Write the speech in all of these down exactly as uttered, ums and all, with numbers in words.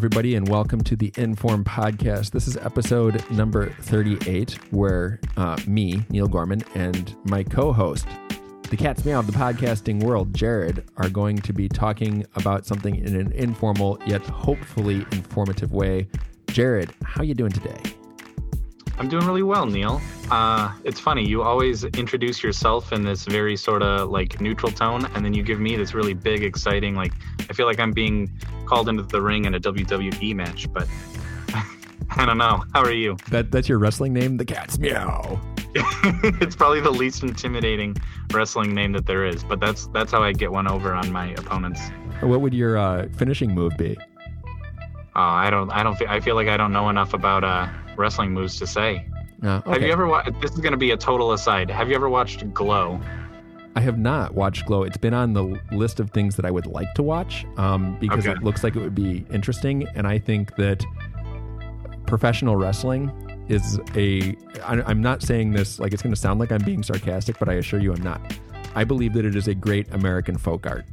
everybody, and welcome to the Inform Podcast. This is episode number thirty-eight, where uh, me, Neil Gorman, and my co-host, the cat's meow of the podcasting world, Jared, are going to be talking about something in an informal yet hopefully informative way. Jared, how are you doing today? I'm doing really well, Neil. Uh, it's funny, you always introduce yourself in this very sort of like neutral tone, and then you give me this really big, exciting, like, I feel like I'm being called into the ring in a W W E match, but I don't know. How are you? That That's your wrestling name? The cat's meow. It's probably the least intimidating wrestling name that there is, but that's that's how I get one over on my opponents. What would your uh, finishing move be? Uh, I don't, I don't feel, I feel like I don't know enough about uh, wrestling moves to say. No, okay. Have you ever watched, this is going to be a total aside. Have you ever watched Glow? I have not watched Glow. It's been on the list of things that I would like to watch um, because Okay. it looks like it would be interesting. And I think that professional wrestling is a, I, I'm not saying this like it's going to sound like I'm being sarcastic, but I assure you I'm not. I believe that it is a great American folk art.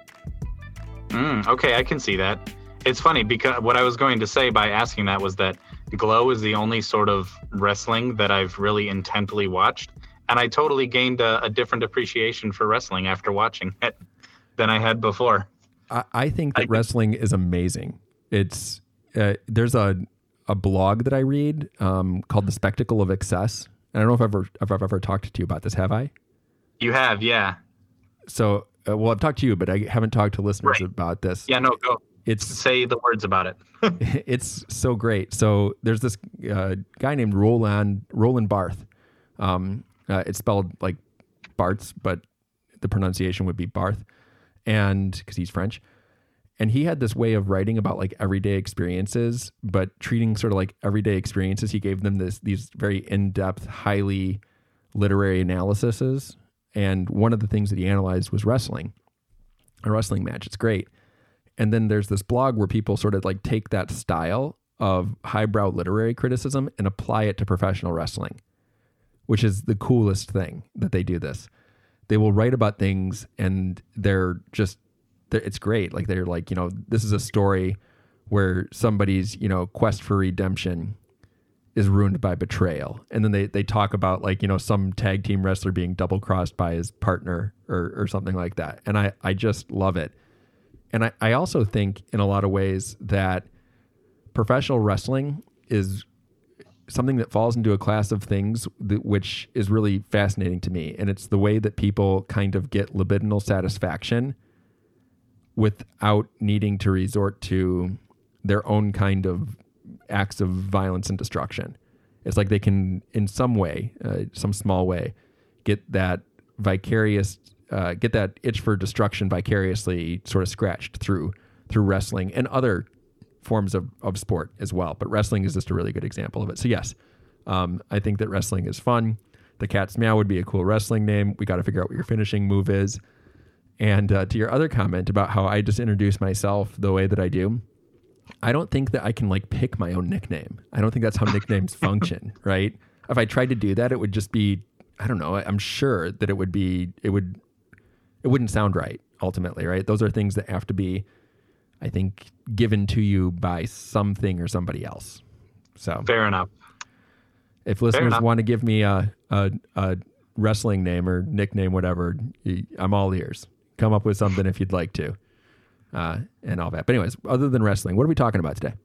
Mm, okay, I can see that. It's funny because what I was going to say by asking that was that Glow is the only sort of wrestling that I've really intently watched. And I totally gained a, a different appreciation for wrestling after watching it than I had before. I, I think that I- wrestling is amazing. It's uh, there's a a blog that I read um, called The Spectacle of Excess. I don't know if I've ever if I've ever talked to you about this. Have I? You have, yeah. So, uh, well, I've talked to you, but I haven't talked to listeners Right. about this. Yeah, no, go. It's Say the words about it. it's so great. So there's this uh, guy named Roland Roland Barth. Um, uh, it's spelled like Bart's, but the pronunciation would be Barth, and because he's French. And he had this way of writing about like everyday experiences, but treating sort of like everyday experiences. He gave them this these very in-depth, highly literary analyses. And one of the things that he analyzed was wrestling, a wrestling match. It's great. And then there's this blog where people sort of like take that style of highbrow literary criticism and apply it to professional wrestling, which is the coolest thing that they do this. They will write about things and they're just, they're, it's great. Like they're like, you know, this is a story where somebody's, you know, quest for redemption is ruined by betrayal. And then they, they talk about like, you know, some tag team wrestler being double crossed by his partner or, or something like that. And I, I just love it. And I, I also think in a lot of ways that professional wrestling is something that falls into a class of things that, which is really fascinating to me. And it's the way that people kind of get libidinal satisfaction without needing to resort to their own kind of acts of violence and destruction. It's like they can, in some way, uh, some small way, get that vicarious Uh, get that itch for destruction vicariously sort of scratched through through wrestling and other forms of, of sport as well. But wrestling is just a really good example of it. So yes, um, I think that wrestling is fun. The cat's meow would be a cool wrestling name. We got to figure out what your finishing move is. And uh, to your other comment about how I just introduce myself the way that I do, I don't think that I can like pick my own nickname. I don't think that's how nicknames function, right? If I tried to do that, it would just be, I don't know, I'm sure that it would be, it would, it wouldn't sound right ultimately, right? Those are things that have to be, I think, given to you by something or somebody else. So Fair enough. if listeners enough. want to give me a, a, a wrestling name or nickname, whatever, I'm all ears. Come up with something if you'd like to, uh, and all that. But anyways, other than wrestling, what are we talking about today?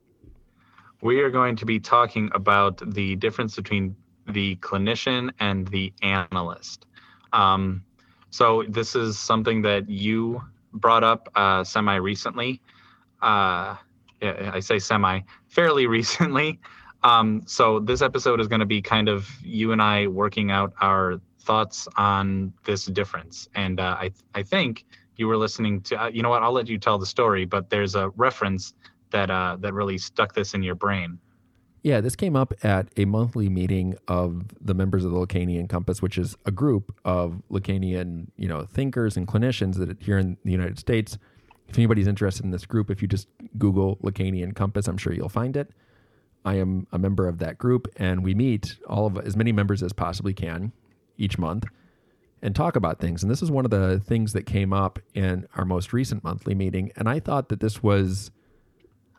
We are going to be talking about the difference between the clinician and the analyst. Um, So this is something that you brought up uh, semi-recently. Uh, yeah, I say semi, fairly recently. Um, so this episode is going to be kind of you and I working out our thoughts on this difference. And uh, I I think you were listening to, uh, you know what, I'll let you tell the story, but there's a reference that uh, that really stuck this in your brain. Yeah, this came up at a monthly meeting of the members of the Lacanian Compass, which is a group of Lacanian, you know, thinkers and clinicians that here in the United States. If anybody's interested in this group, if you just Google Lacanian Compass, I'm sure you'll find it. I am a member of that group, and we meet all of as many members as possibly can each month and talk about things. And this is one of the things that came up in our most recent monthly meeting. And I thought that this was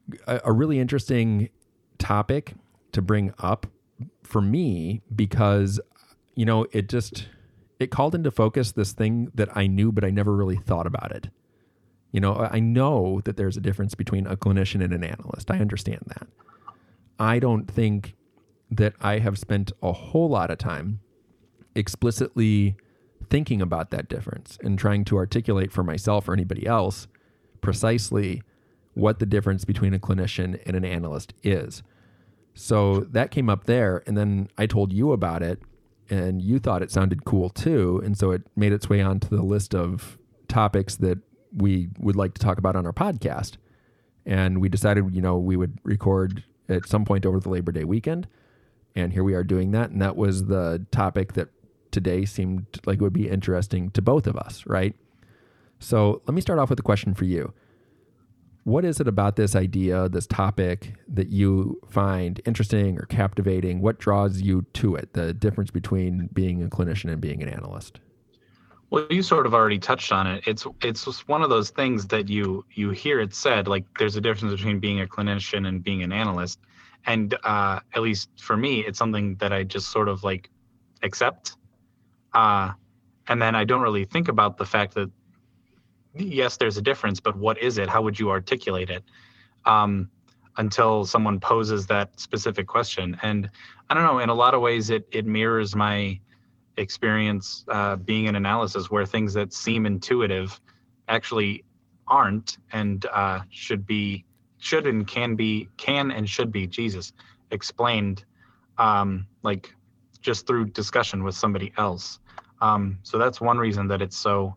a, a really interesting topic to bring up for me because, you know, it just, it called into focus this thing that I knew, but I never really thought about it. You know, I know that there's a difference between a clinician and an analyst. I understand that. I don't think that I have spent a whole lot of time explicitly thinking about that difference and trying to articulate for myself or anybody else precisely what the difference between a clinician and an analyst is. So that came up there, and then I told you about it, and you thought it sounded cool too, and so it made its way onto the list of topics that we would like to talk about on our podcast. And we decided, you know, we would record at some point over the Labor Day weekend, and here we are doing that, and that was the topic that today seemed like it would be interesting to both of us, right? So let me start off with a question for you. What is it about this idea, this topic, that you find interesting or captivating? What draws you to it, the difference between being a clinician and being an analyst? Well, you sort of already touched on it. It's it's just one of those things that you you hear it said, like there's a difference between being a clinician and being an analyst. And uh, at least for me, it's something that I just sort of like accept. Uh, and then I don't really think about the fact that, yes, there's a difference, but what is it? How would you articulate it? Um, until someone poses that specific question. And I don't know, in a lot of ways, it it mirrors my experience uh, being an analysis, where things that seem intuitive actually aren't, and uh, should be, should and can be, can and should be, Jesus, explained, um, like just through discussion with somebody else. Um, so that's one reason that it's so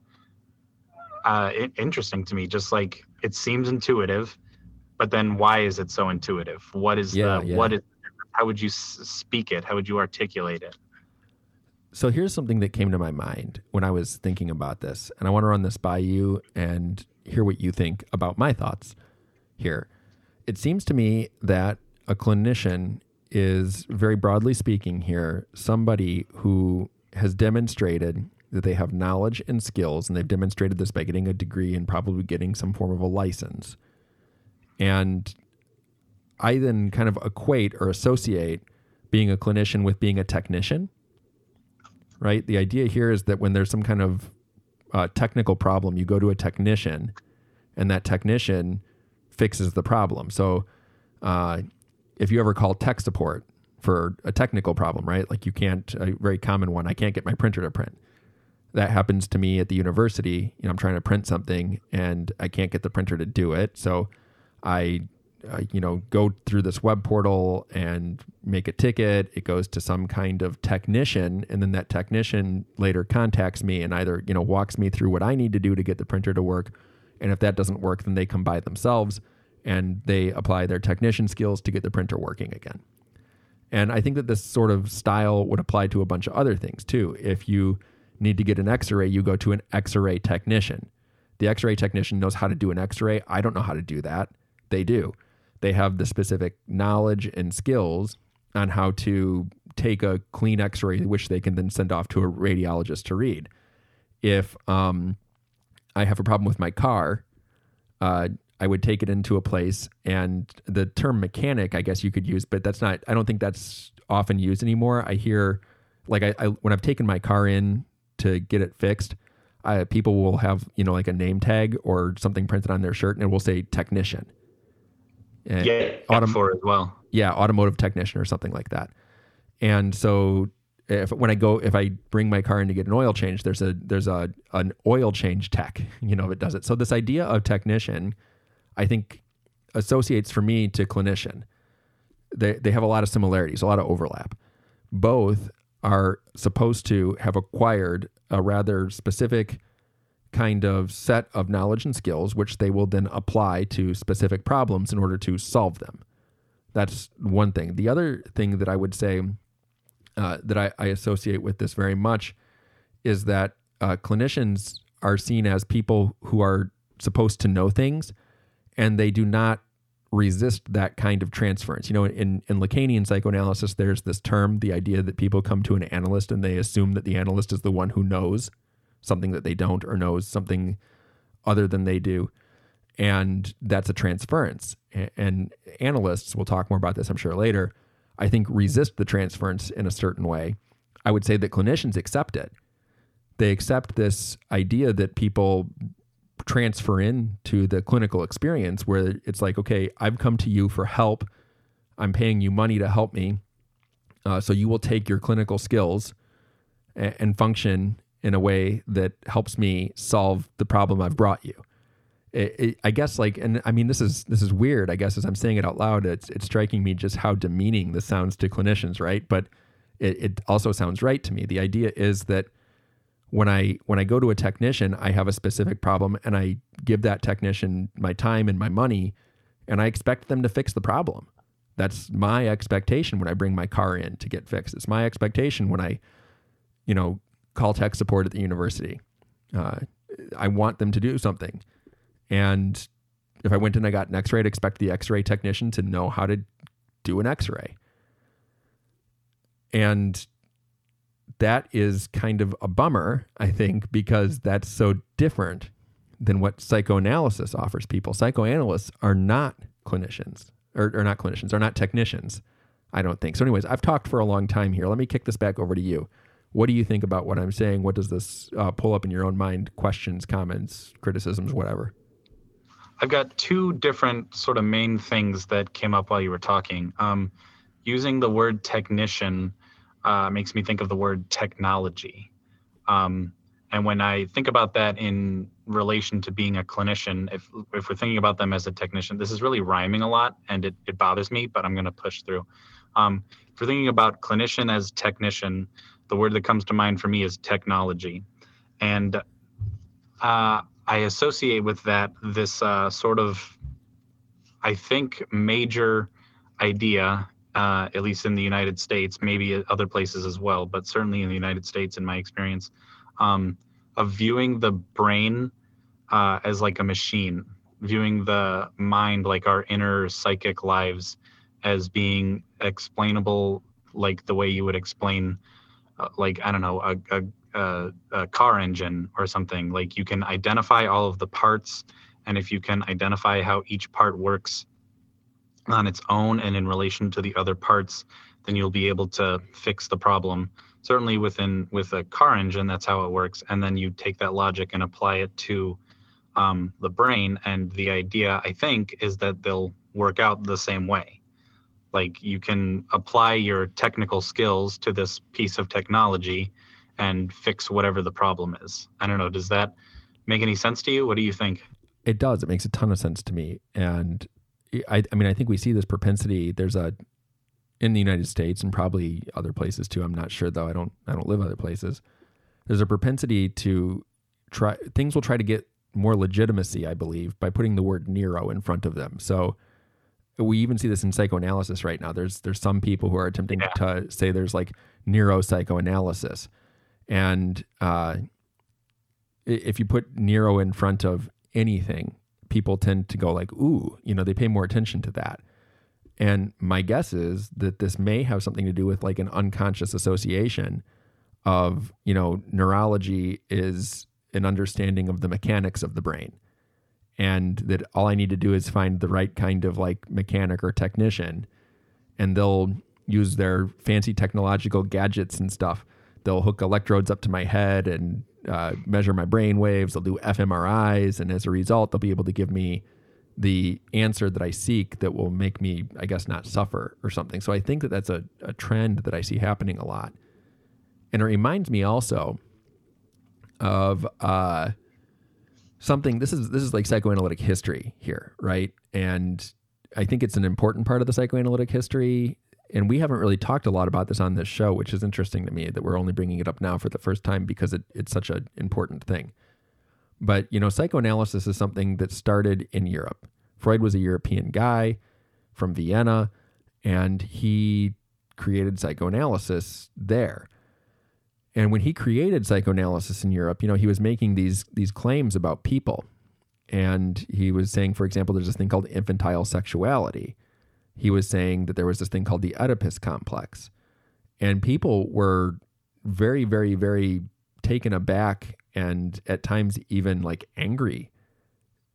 uh, interesting to me. Just like it seems intuitive, but then why is it so intuitive? What is yeah, the, yeah. what is, how would you s- speak it? How would you articulate it? So here's something that came to my mind when I was thinking about this, and I want to run this by you and hear what you think about my thoughts here. It seems to me that a clinician is, very broadly speaking here, somebody who has demonstrated that they have knowledge and skills, and they've demonstrated this by getting a degree and probably getting some form of a license. And I then kind of equate or associate being a clinician with being a technician. Right? The idea here is that when there's some kind of uh, technical problem, you go to a technician, and that technician fixes the problem. So uh, if you ever call tech support for a technical problem, right? Like you can't, a very common one, I can't get my printer to print. That happens to me at the university. You know, I'm trying to print something and I can't get the printer to do it. So I Uh, you know, go through this web portal and make a ticket. It goes to some kind of technician, and then that technician later contacts me and either, you know, walks me through what I need to do to get the printer to work. And if that doesn't work, then they come by themselves and they apply their technician skills to get the printer working again. And I think that this sort of style would apply to a bunch of other things too. If you need to get an X-ray, you go to an X-ray technician. The X-ray technician knows how to do an X-ray. I don't know how to do that. They do. They have the specific knowledge and skills on how to take a clean X-ray, which they can then send off to a radiologist to read. If um, I have a problem with my car, uh, I would take it into a place, and the term mechanic, I guess you could use, but that's not, I don't think that's often used anymore. I hear, like I, I when I've taken my car in to get it fixed, I, people will have, you know, like a name tag or something printed on their shirt, and it will say technician. And yeah, autom- for as well. Yeah, automotive technician or something like that. And so, if when I go, if I bring my car in to get an oil change, there's a there's a an oil change tech, you know, that does it. So this idea of technician, I think, associates for me to clinician. They they have a lot of similarities, a lot of overlap. Both are supposed to have acquired a rather specific kind of set of knowledge and skills, which they will then apply to specific problems in order to solve them. That's one thing. The other thing that I would say uh, that I, I associate with this very much is that uh, clinicians are seen as people who are supposed to know things, and they do not resist that kind of transference. You know, in, in Lacanian psychoanalysis, there's this term, the idea that people come to an analyst and they assume that the analyst is the one who knows something that they don't, or knows something other than they do. And that's a transference. And analysts, we'll talk more about this, I'm sure, later, I think resist the transference in a certain way. I would say that clinicians accept it. They accept this idea that people transfer into the clinical experience where it's like, okay, I've come to you for help. I'm paying you money to help me. Uh, so you will take your clinical skills and, and function in a way that helps me solve the problem I've brought you. It, it, I guess like, and I mean, this is, this is weird. I guess as I'm saying it out loud, it's, it's striking me just how demeaning this sounds to clinicians. Right. But it, it also sounds right to me. The idea is that when I, when I go to a technician, I have a specific problem and I give that technician my time and my money and I expect them to fix the problem. That's my expectation when I bring my car in to get fixed. It's my expectation when I, you know, call tech support at the university. Uh, I want them to do something. And if I went in and I got an x-ray, I'd expect the x-ray technician to know how to do an x-ray. And that is kind of a bummer, I think, because that's so different than what psychoanalysis offers people. Psychoanalysts are not clinicians, or, or not clinicians, are not technicians, I don't think. So anyways, I've talked for a long time here. Let me kick this back over to you. What do you think about what I'm saying? What does this uh, pull up in your own mind? Questions, comments, criticisms, whatever. I've got two different sort of main things that came up while you were talking. Um, using the word technician uh, makes me think of the word technology. Um, and when I think about that in relation to being a clinician, if if we're thinking about them as a technician, this is really rhyming a lot and it, it bothers me, but I'm going to push through. Um, if we're thinking about clinician as technician, the word that comes to mind for me is technology. And uh, I associate with that this uh, sort of, I think, major idea, uh, at least in the United States, maybe other places as well, but certainly in the United States, in my experience, um, of viewing the brain uh, as like a machine, viewing the mind like our inner psychic lives as being explainable like the way you would explain, uh, like, I don't know, a, a A, a car engine or something. Like you can identify all of the parts, and if you can identify how each part works on its own and in relation to the other parts, then you'll be able to fix the problem. Certainly within with a car engine, that's how it works. And then you take that logic and apply it to um, the brain, and the idea, I think, is that they'll work out the same way. Like you can apply your technical skills to this piece of technology and fix whatever the problem is. I don't know. Does that make any sense to you? What do you think? It does. It makes a ton of sense to me. And I, I mean, I think we see this propensity. There's a, in the United States and probably other places too. I'm not sure though. I don't, I don't live other places. There's a propensity to try, things will try to get more legitimacy, I believe, by putting the word neuro in front of them. So we even see this in psychoanalysis right now. There's, there's some people who are attempting yeah. to say there's like neuropsychoanalysis. And uh, if you put neuro in front of anything, people tend to go like, ooh, you know, they pay more attention to that. And my guess is that this may have something to do with like an unconscious association of, you know, neurology is an understanding of the mechanics of the brain. And that all I need to do is find the right kind of like mechanic or technician, and they'll use their fancy technological gadgets and stuff. They'll hook electrodes up to my head and uh, measure my brain waves. They'll do f M R Is. And as a result, they'll be able to give me the answer that I seek that will make me, I guess, not suffer or something. So I think that that's a, a trend that I see happening a lot. And it reminds me also of uh, something, this is, this is like psychoanalytic history here, right? And I think it's an important part of the psychoanalytic history. And we haven't really talked a lot about this on this show, which is interesting to me that we're only bringing it up now for the first time because it, it's such an important thing. But, you know, psychoanalysis is something that started in Europe. Freud was a European guy from Vienna, and he created psychoanalysis there. And when he created psychoanalysis in Europe, you know, he was making these these claims about people. And he was saying, for example, there's this thing called infantile sexuality. He was saying that there was this thing called the Oedipus complex. And people were very, very, very taken aback and at times even like angry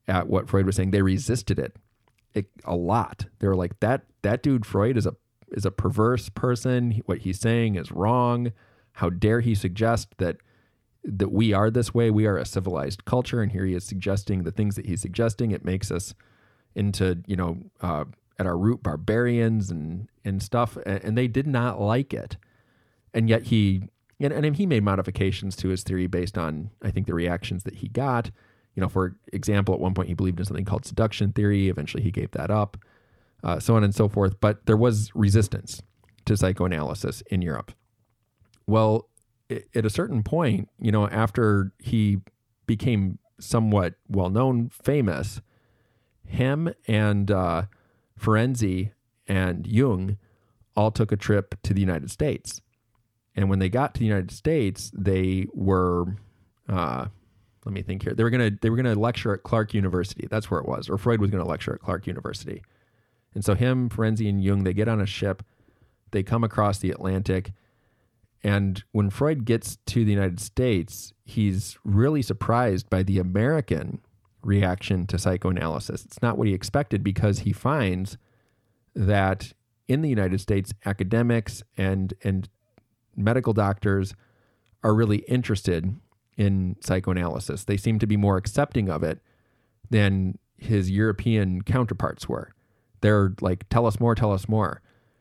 at what Freud was saying. They resisted it, it a lot. They were like, that that dude Freud is a is a perverse person. What he's saying is wrong. How dare he suggest that that we are this way? We are a civilized culture, and here he is suggesting the things that he's suggesting. It makes us into, you know, uh, at our root barbarians and and stuff. And, and they did not like it. And yet he and, and he made modifications to his theory based on, I think, the reactions that he got. You know, for example, at one point he believed in something called seduction theory. Eventually he gave that up, uh, so on and so forth. But there was resistance to psychoanalysis in Europe. Well, at a certain point, you know, after he became somewhat well-known, famous, him and uh, Ferenczi and Jung all took a trip to the United States. And when they got to the United States, they were, uh, let me think here. They were gonna they were gonna lecture at Clark University. That's where it was. Or Freud was gonna lecture at Clark University. And so him, Ferenczi, and Jung, they get on a ship. They come across the Atlantic. And when Freud gets to the United States, he's really surprised by the American reaction to psychoanalysis. It's not what he expected, because he finds that in the United States, academics and and medical doctors are really interested in psychoanalysis. They seem to be more accepting of it than his European counterparts were. They're like, tell us more, tell us more.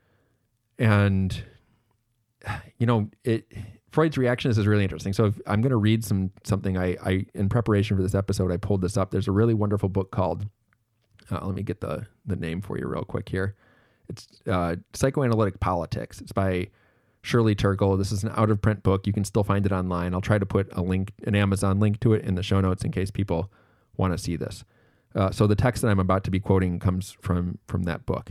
And you know, it Freud's reaction to this is really interesting. So if, I'm going to read some something I, I in preparation for this episode, I pulled this up. There's a really wonderful book called, uh, let me get the the name for you real quick here. It's uh, Psychoanalytic Politics. It's by Shirley Turkle. This is an out of print book. You can still find it online. I'll try to put a link, an Amazon link to it in the show notes in case people want to see this. Uh, so the text that I'm about to be quoting comes from from that book.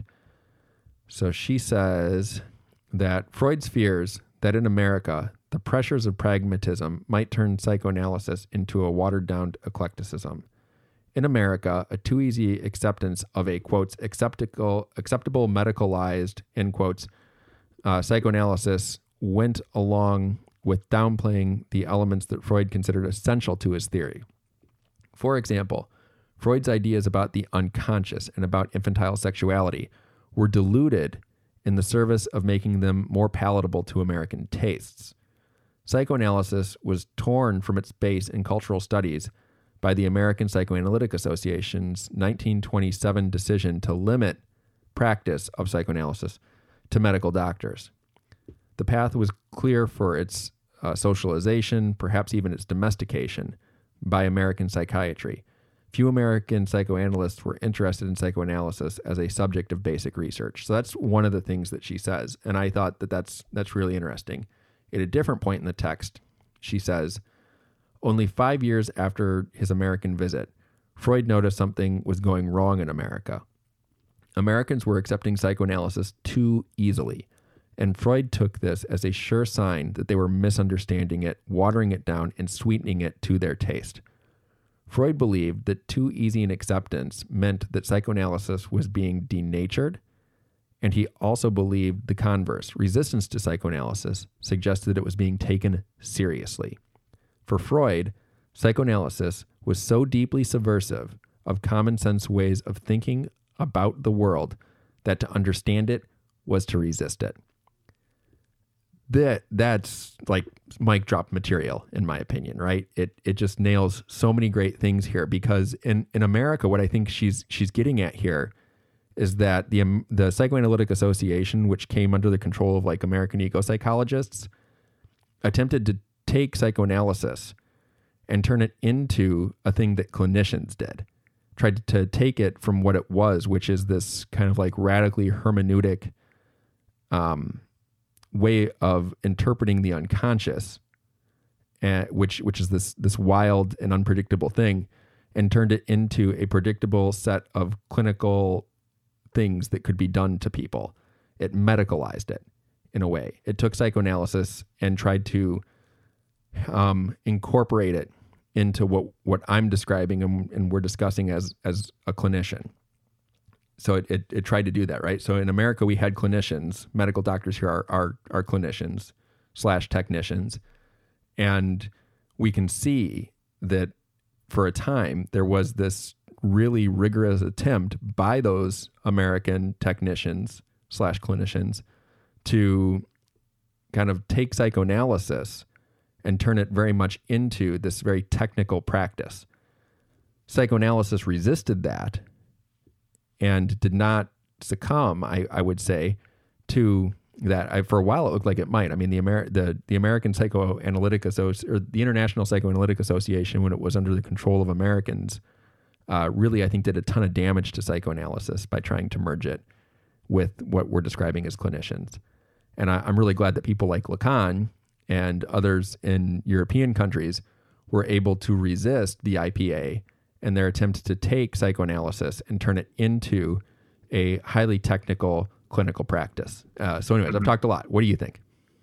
So she says that Freud's fears that in America, the pressures of pragmatism might turn psychoanalysis into a watered-down eclecticism. In America, a too easy acceptance of a, quotes, acceptable, acceptable medicalized, end quotes, uh, psychoanalysis went along with downplaying the elements that Freud considered essential to his theory. For example, Freud's ideas about the unconscious and about infantile sexuality were diluted in the service of making them more palatable to American tastes. Psychoanalysis was torn from its base in cultural studies by the American Psychoanalytic Association's nineteen twenty-seven decision to limit practice of psychoanalysis to medical doctors. The path was clear for its uh, socialization, perhaps even its domestication, by American psychiatry. Few American psychoanalysts were interested in psychoanalysis as a subject of basic research. So that's one of the things that she says. And I thought that that's, that's really interesting. At a different point in the text, she says, only five years after his American visit, Freud noticed something was going wrong in America. Americans were accepting psychoanalysis too easily, and Freud took this as a sure sign that they were misunderstanding it, watering it down, and sweetening it to their taste. Freud believed that too easy an acceptance meant that psychoanalysis was being denatured, and he also believed the converse. Resistance to psychoanalysis suggested that it was being taken seriously. For Freud, psychoanalysis was so deeply subversive of common sense ways of thinking about the world that to understand it was to resist it. That that's like mic drop material, in my opinion, right? It it just nails so many great things here, because in, in America, what I think she's she's getting at here is that the um, the Psychoanalytic Association, which came under the control of like American eco-psychologists, attempted to take psychoanalysis and turn it into a thing that clinicians did. Tried to take it from what it was, which is this kind of like radically hermeneutic um way of interpreting the unconscious, uh, which which is this this wild and unpredictable thing, and turned it into a predictable set of clinical things that could be done to people. It medicalized it in a way. It took psychoanalysis and tried to um, incorporate it into what what I'm describing and, and we're discussing as as a clinician. So it, it it tried to do that, right? So in America, we had clinicians, medical doctors here are are, are clinicians slash technicians. And we can see that for a time, there was this really rigorous attempt by those American technicians slash clinicians to kind of take psychoanalysis and turn it very much into this very technical practice. Psychoanalysis resisted that and did not succumb, I, I would say, to that. I, for a while, it looked like it might. I mean, the Amer- the, the American Psychoanalytic Associ- or the International Psychoanalytic Association, when it was under the control of Americans, uh, really, I think, did a ton of damage to psychoanalysis by trying to merge it with what we're describing as clinicians. And I, I'm really glad that people like Lacan and others in European countries were able to resist the I P A and their attempt to take psychoanalysis and turn it into a highly technical clinical practice. Uh, so anyways, I've talked a lot. What do you think?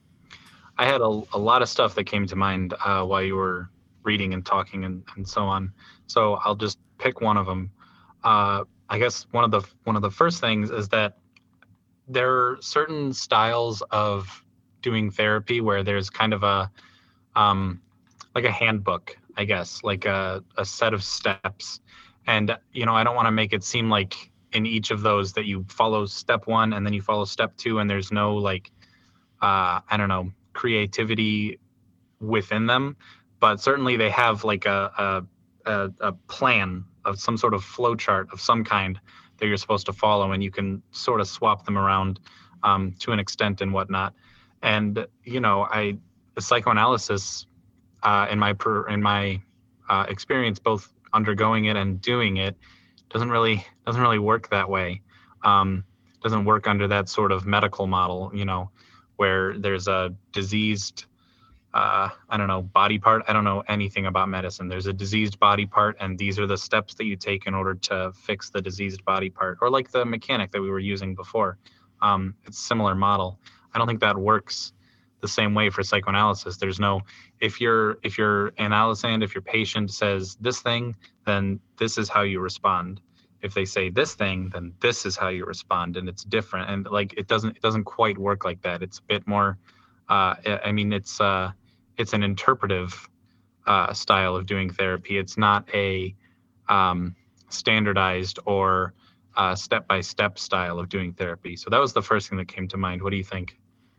I had a, a lot of stuff that came to mind uh, while you were reading and talking and, and so on. So I'll just pick one of them. Uh, I guess one of the one of the first things is that there are certain styles of doing therapy where there's kind of a um, like a handbook, I guess, like a, a set of steps. And, you know, I don't want to make it seem like in each of those that you follow step one and then you follow step two and there's no like, uh, I don't know, creativity within them. But certainly they have like a, a, a, a plan of some sort of flow chart of some kind that you're supposed to follow, and you can sort of swap them around um, to an extent and whatnot. And, you know, I, the psychoanalysis uh, in my, per, in my uh, experience, both undergoing it and doing it, doesn't really, doesn't really work that way. Um, doesn't work under that sort of medical model, you know, where there's a diseased, uh, I don't know, body part. I don't know anything about medicine. There's a diseased body part, and these are the steps that you take in order to fix the diseased body part, or like the mechanic that we were using before. Um, it's a similar model. I don't think that works the same way for psychoanalysis. There's no, if you're, if you're analysand, if your patient says this thing, then this is how you respond. If they say this thing, then this is how you respond, and it's different. And like, it doesn't, it doesn't quite work like that. It's a bit more, uh, I mean, it's, uh, it's an interpretive uh, style of doing therapy. It's not a um, standardized or uh, step-by-step style of doing therapy. So that was the first thing that came to mind. What do you think?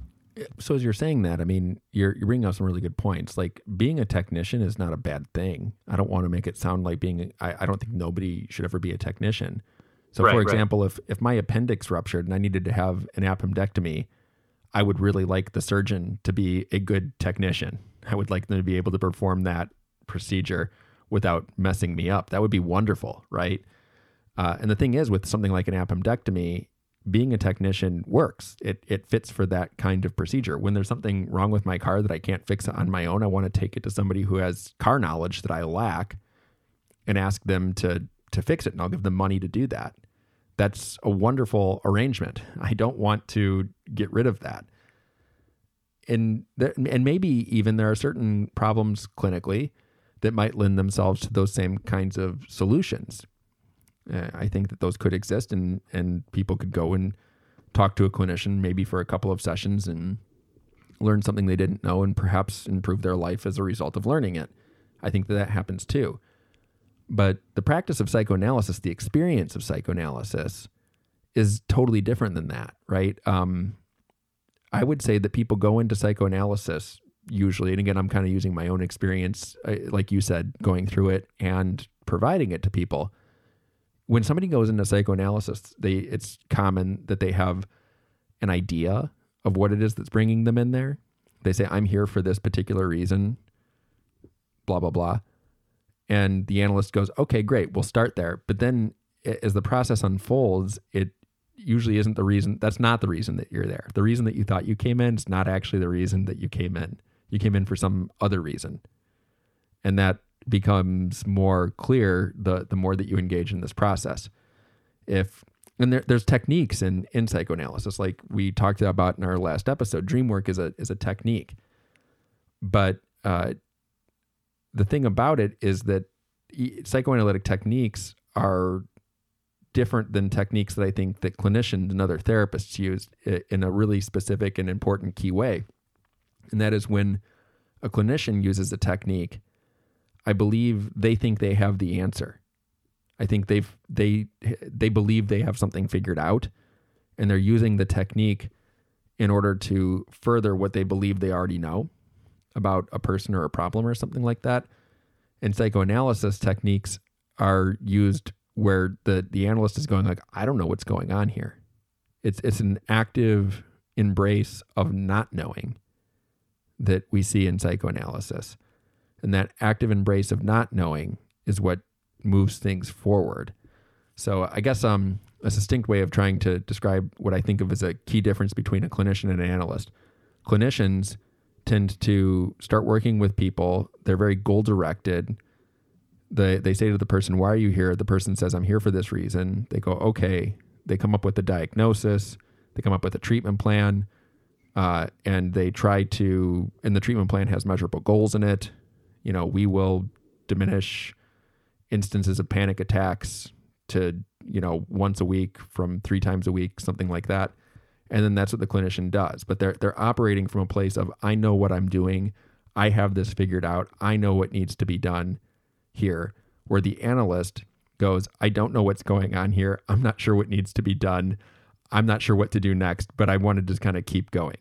So as you're saying that, I mean, you're you're bringing up some really good points. Like, being a technician is not a bad thing. I don't want to make it sound like being, I, I don't think nobody should ever be a technician. So right, for example, right. if, if my appendix ruptured and I needed to have an appendectomy, I would really like the surgeon to be a good technician. I would like them to be able to perform that procedure without messing me up. That would be wonderful, right? Uh, and the thing is, with something like an appendectomy, being a technician works. It it fits for that kind of procedure. When there's something wrong with my car that I can't fix on my own, I want to take it to somebody who has car knowledge that I lack and ask them to to fix it, and I'll give them money to do that. That's a wonderful arrangement. I don't want to get rid of that. And there, and maybe even there are certain problems clinically that might lend themselves to those same kinds of solutions. Uh, I think that those could exist, and, and people could go and talk to a clinician maybe for a couple of sessions and learn something they didn't know and perhaps improve their life as a result of learning it. I think that that happens too. But the practice of psychoanalysis, the experience of psychoanalysis, is totally different than that, right? Um, I would say that people go into psychoanalysis usually, and again, I'm kind of using my own experience, like you said, going through it and providing it to people. When somebody goes into psychoanalysis, they it's common that they have an idea of what it is that's bringing them in there. They say, I'm here for this particular reason, blah, blah, blah. And the analyst goes, okay, great, we'll start there. But then as the process unfolds, it usually isn't the reason. That's not the reason that you're there. The reason that you thought you came in is not actually the reason that you came in. You came in for some other reason. And that becomes more clear the the more that you engage in this process. If and there, there's techniques in, in psychoanalysis, like we talked about in our last episode. Dream work is a is a technique. But uh, the thing about it is that psychoanalytic techniques are different than techniques that I think that clinicians and other therapists use in a really specific and important key way. And that is when a clinician uses a technique, I believe they think they have the answer. I think they've they they believe they have something figured out, and they're using the technique in order to further what they believe they already know about a person or a problem or something like that. And psychoanalysis techniques are used where the the analyst is going like, I don't know what's going on here. It's it's an active embrace of not knowing that we see in psychoanalysis. And that active embrace of not knowing is what moves things forward. So I guess um, a succinct way of trying to describe what I think of as a key difference between a clinician and an analyst. Clinicians tend to start working with people. They're very goal-directed. They, they say to the person, why are you here? The person says, I'm here for this reason. They go, okay. They come up with a diagnosis. They come up with a treatment plan. Uh, and they try to, and the treatment plan has measurable goals in it. You know, we will diminish instances of panic attacks to, you know, once a week from three times a week, something like that. And then that's what the clinician does. But they're they're operating from a place of, I know what I'm doing. I have this figured out. I know what needs to be done here. Where the analyst goes, I don't know what's going on here. I'm not sure what needs to be done. I'm not sure what to do next, but I wanted to just kind of keep going.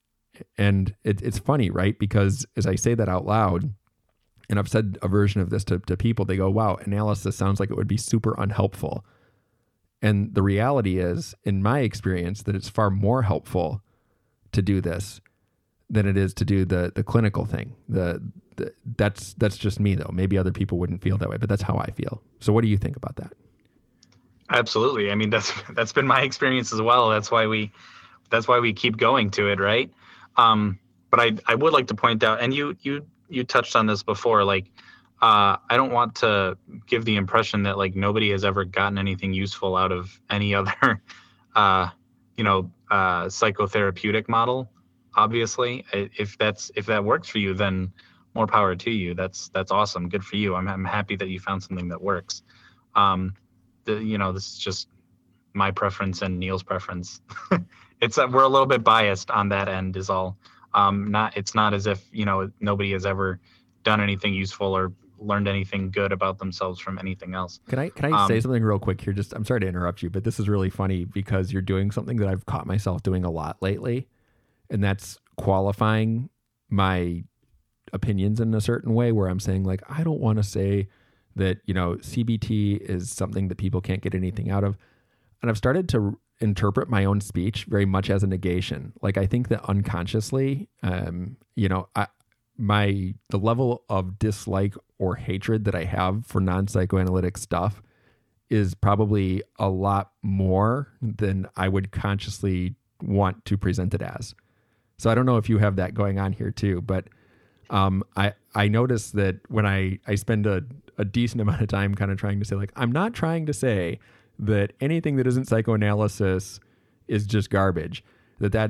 And it, it's funny, right? Because as I say that out loud, and I've said a version of this to, to people, they go, wow, analysis sounds like it would be super unhelpful. And the reality is, in my experience, that it's far more helpful to do this than it is to do the the clinical thing. The, the that's that's just me, though. Maybe other people wouldn't feel that way, but that's how I feel. So what do you think about that? Absolutely. I mean, that's that's been my experience as well. That's why we that's why we keep going to it, right? Um, but I I would like to point out, and you you you touched on this before, like uh, I don't want to give the impression that like nobody has ever gotten anything useful out of any other uh, you know uh, psychotherapeutic model. Obviously, if that's if that works for you, then more power to you. That's that's awesome. Good for you. I'm I'm happy that you found something that works. Um, the, you know, this is just my preference and Neil's preference. It's uh, we're a little bit biased on that end is all. Um, not it's not as if, you know, nobody has ever done anything useful or learned anything good about themselves from anything else. Can I can I um, say something real quick here? Just I'm sorry to interrupt you, but this is really funny because you're doing something that I've caught myself doing a lot lately, and that's qualifying my opinions in a certain way where I'm saying like, I don't want to say that, you know, C B T is something that people can't get anything out of. And I've started to interpret my own speech very much as a negation. Like I think that unconsciously, um, you know, I, my, the level of dislike or hatred that I have for non-psychoanalytic stuff is probably a lot more than I would consciously want to present it as. So I don't know if you have that going on here too, but um, I, I notice that when I, I spend a, a decent amount of time kind of trying to say like, I'm not trying to say that anything that isn't psychoanalysis is just garbage, that that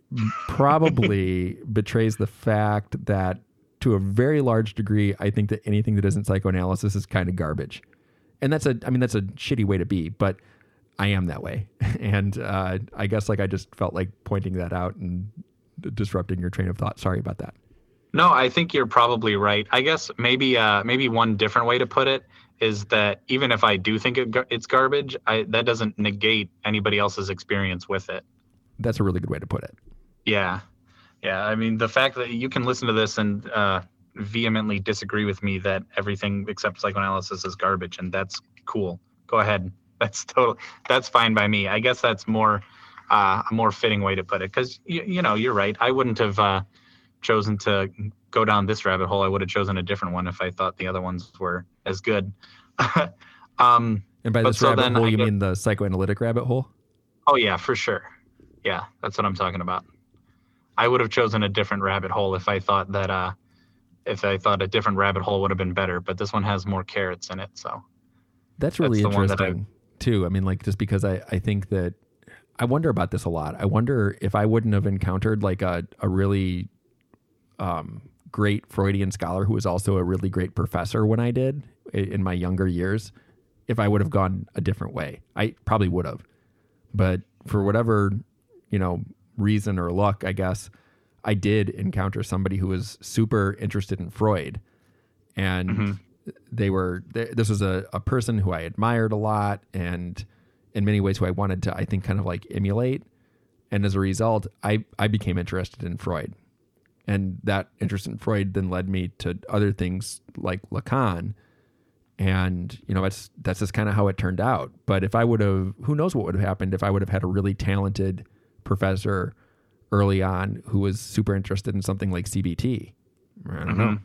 probably betrays the fact that to a very large degree, I think that anything that isn't psychoanalysis is kind of garbage. And that's a, I mean, that's a shitty way to be, but I am that way. And uh, I guess like I just felt like pointing that out and disrupting your train of thought. Sorry about that. No, I think you're probably right. I guess maybe uh, maybe one different way to put it is that even if I do think it, it's garbage, I, that doesn't negate anybody else's experience with it. That's a really good way to put it. Yeah. Yeah. I mean, the fact that you can listen to this and uh, vehemently disagree with me that everything except psychoanalysis is garbage, and that's cool. Go ahead. That's total. That's fine by me. I guess that's more uh, a more fitting way to put it because, you, you know, you're right. I wouldn't have uh, chosen to go down this rabbit hole. I would have chosen a different one if I thought the other ones were as good. um, and by this so rabbit hole, I you get, mean the psychoanalytic rabbit hole? Oh, yeah, for sure. Yeah, that's what I'm talking about. I would have chosen a different rabbit hole if I thought that uh, if I thought a different rabbit hole would have been better. But this one has more carrots in it. So that's really that's interesting, I, too. I mean, like, just because I, I think that I wonder about this a lot. I wonder if I wouldn't have encountered like a, a really um, great Freudian scholar who was also a really great professor when I did in my younger years, if I would have gone a different way. I probably would have. But for whatever, you know, reason or luck, I guess, I did encounter somebody who was super interested in Freud. And, mm-hmm. they were, they, this was a, a person who I admired a lot, and in many ways who I wanted to, I think, kind of like emulate. And as a result, I, I became interested in Freud. And that interest in Freud then led me to other things like Lacan. And, you know, that's, that's just kind of how it turned out. But if I would have, who knows what would have happened if I would have had a really talented professor early on who was super interested in something like C B T. I don't mm-hmm. know.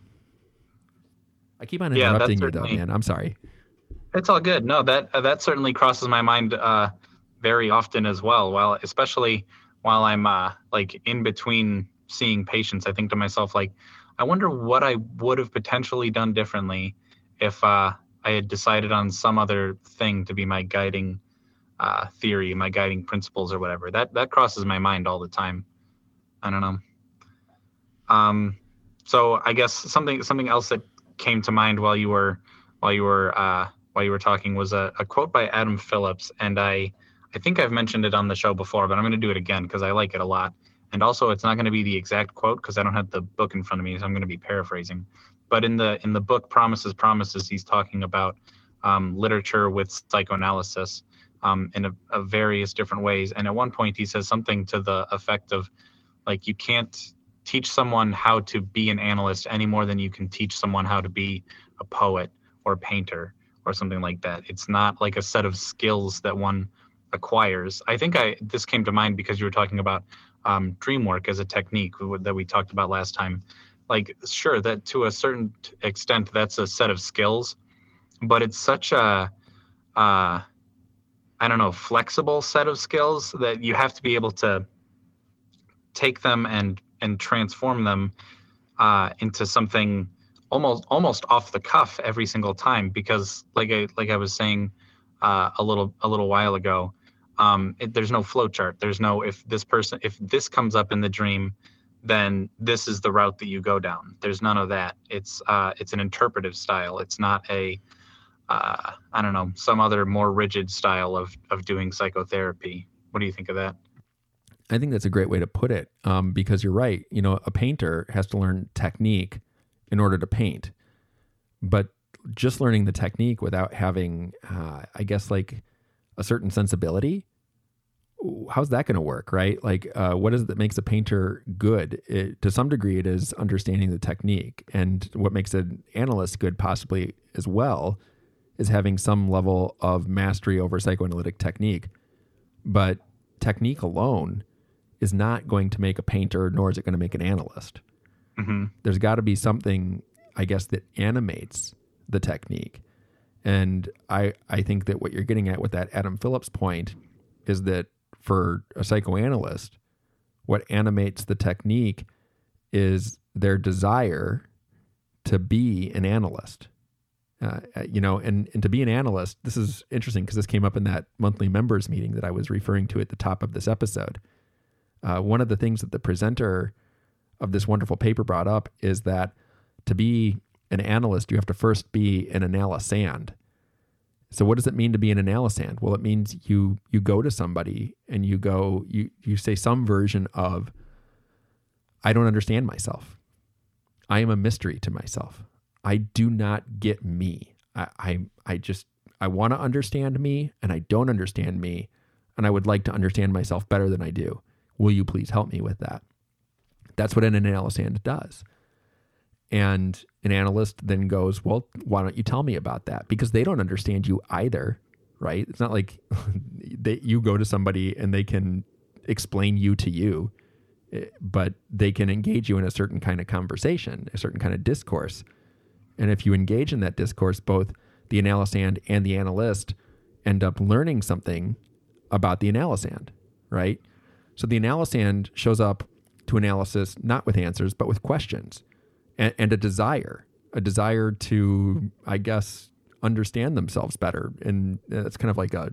I keep on interrupting yeah, you though, man. I'm sorry. It's all good. No, that, uh, that certainly crosses my mind, uh, very often as well. While, especially while I'm, uh, like in between seeing patients, I think to myself, like, I wonder what I would have potentially done differently if uh, I had decided on some other thing to be my guiding uh, theory, my guiding principles or whatever. That that crosses my mind all the time. I don't know. Um, so I guess something something else that came to mind while you were while you were uh, while you were talking was a, a quote by Adam Phillips, and I I think I've mentioned it on the show before, but I'm going to do it again because I like it a lot. And also, it's not going to be the exact quote because I don't have the book in front of me, so I'm going to be paraphrasing. But in the in the book Promises, Promises, he's talking about um, literature with psychoanalysis um, in a, a various different ways. And at one point, he says something to the effect of, like, you can't teach someone how to be an analyst any more than you can teach someone how to be a poet or a painter or something like that. It's not like a set of skills that one acquires. I think I this came to mind because you were talking about um, dream work as a technique that we talked about last time. Like, sure, that to a certain extent, that's a set of skills, but it's such a, uh, I don't know, flexible set of skills that you have to be able to take them and and transform them uh, into something almost almost off the cuff every single time. Because, like I like I was saying uh, a little a little while ago, um, it, there's no flow chart. There's no if this person if this comes up in the dream, then this is the route that you go down. There's none of that. It's uh, it's an interpretive style. It's not a, uh, I don't know, some other more rigid style of of doing psychotherapy. What do you think of that? I think that's a great way to put it, um, because you're right. You know, a painter has to learn technique in order to paint, but just learning the technique without having, uh, I guess, like a certain sensibility, how's that going to work, right? Like, uh, what is it that makes a painter good? It, to some degree, it is understanding the technique. And what makes an analyst good possibly as well is having some level of mastery over psychoanalytic technique. But technique alone is not going to make a painter, nor is it going to make an analyst. Mm-hmm. There's got to be something, I guess, that animates the technique. And I, I think that what you're getting at with that Adam Phillips point is that for a psychoanalyst, what animates the technique is their desire to be an analyst. Uh, you know, and, and to be an analyst, this is interesting because this came up in that monthly members meeting that I was referring to at the top of this episode. Uh, one of the things that the presenter of this wonderful paper brought up is that to be an analyst, you have to first be an analysand. So what does it mean to be an analysand? Well, it means you you go to somebody and you go, you you say some version of, I don't understand myself. I am a mystery to myself. I do not get me. I I, I just, I want to understand me and I don't understand me. And I would like to understand myself better than I do. Will you please help me with that? That's what an analysand does. And an analyst then goes, well, why don't you tell me about that? Because they don't understand you either, right? It's not like they, you go to somebody and they can explain you to you, but they can engage you in a certain kind of conversation, a certain kind of discourse. And if you engage in that discourse, both the analysand and the analyst end up learning something about the analysand, right? So the analysand shows up to analysis not with answers, but with questions. And, and a desire, a desire to, I guess, understand themselves better. And that's kind of like a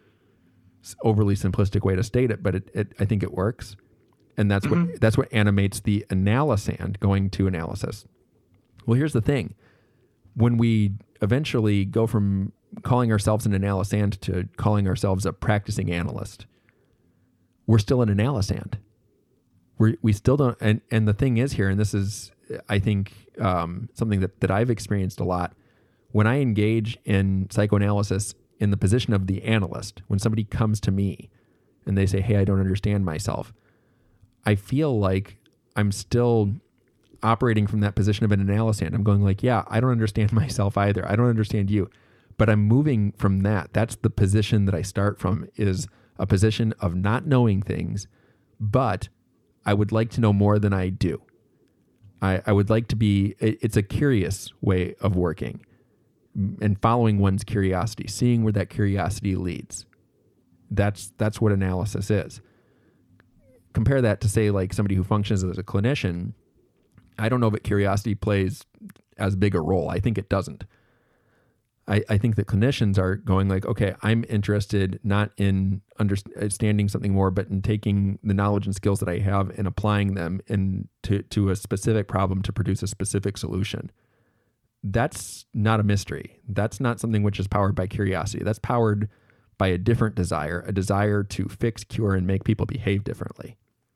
overly simplistic way to state it, but it, it I think it works. And that's mm-hmm. what that's what animates the analysand going to analysis. Well, here's the thing. When we eventually go from calling ourselves an analysand to calling ourselves a practicing analyst, we're still an analysand. We we still don't, and, and the thing is here, and this is, I think, um, something that, that I've experienced a lot When I engage in psychoanalysis in the position of the analyst, when somebody comes to me and they say, hey, I don't understand myself, I feel like I'm still operating from that position of an analyst. I'm going like, yeah, I don't understand myself either. I don't understand you. But I'm moving from that. That's the position that I start from, is a position of not knowing things, but I would like to know more than I do. I, I would like to be, it, it's a curious way of working and following one's curiosity, seeing where that curiosity leads. That's that's what analysis is. Compare that to, say, like somebody who functions as a clinician. I don't know if curiosity plays as big a role. I think it doesn't. I, I think that clinicians are going like, okay, I'm interested not in understanding something more, but in taking the knowledge and skills that I have and applying them in to, to a specific problem to produce a specific solution. That's not a mystery. That's not something which is powered by curiosity. That's powered by a different desire, a desire to fix, cure, and make people behave differently.